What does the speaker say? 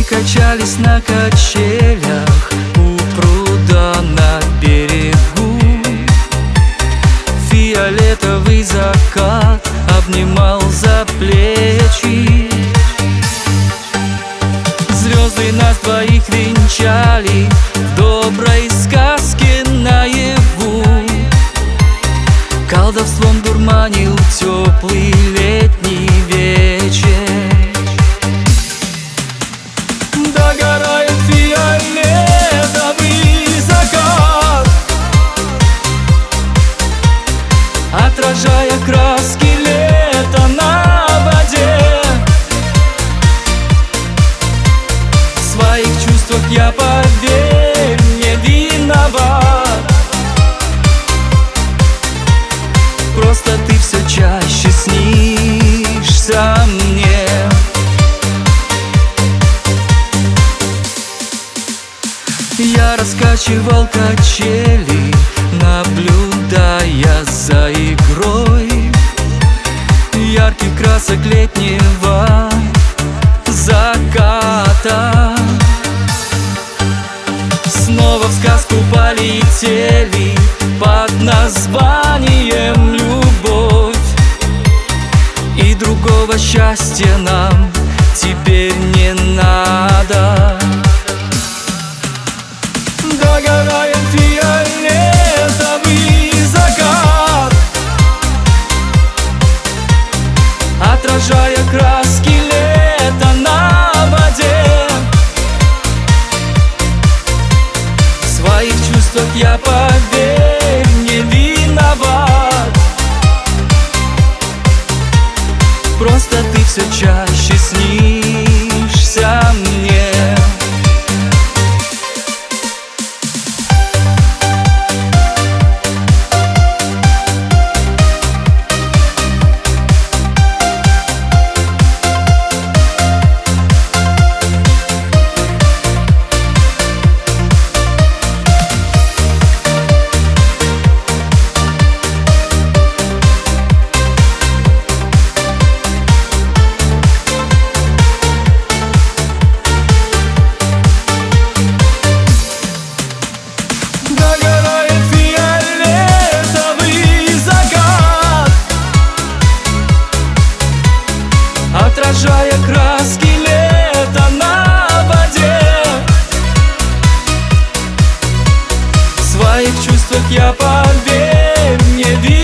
качались на качелях у пруда на берегу. Фиолетовый закат обнимал за плечи. Звезды нас двоих венчали в доброй сказке наяву. Колдовством дурманил теплый летний вечер. Догорает фиолетовый закат, отражая краски лета на воде. В своих чувствах я, поверь, не виноват. Просто ты все чаще снишься мне. Я раскачивал качели, наблюдая за игрой ярких красок летнего заката. Снова в сказку полетели под названием любовь. И другого счастья нам теперь не надо. Догорает фиолетовый закат, отражая краски лета на воде. В своих чувствах я, поверь, не виноват. Просто ты все чаще снишься мне. Отражая краски лета на воде. В своих чувствах я, поверь, не виноват.